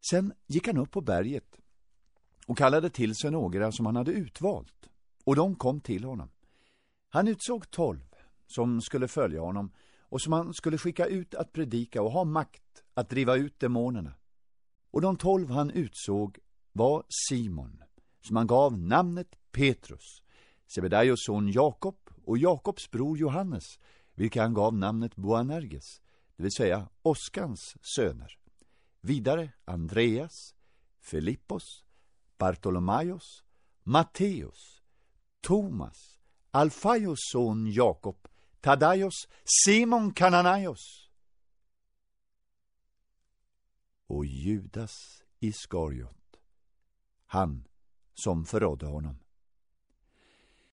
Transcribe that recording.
Sen gick han upp på berget och kallade till sig några som han hade utvalt, och de kom till honom. Han utsåg 12 som skulle följa honom och som han skulle skicka ut att predika och ha makt att driva ut demonerna. Och de 12 han utsåg var Simon, som han gav namnet Petrus, Sebedaios son Jakob och Jakobs bror Johannes, vilka han gav namnet Boanerges, det vill säga Oskans söner. Vidare Andreas, Filippos, Bartolomaios, Matteus, Thomas, Alfaios son Jakob, Tadaios, Simon Kananaios och Judas Iskariot, han som förrådde honom.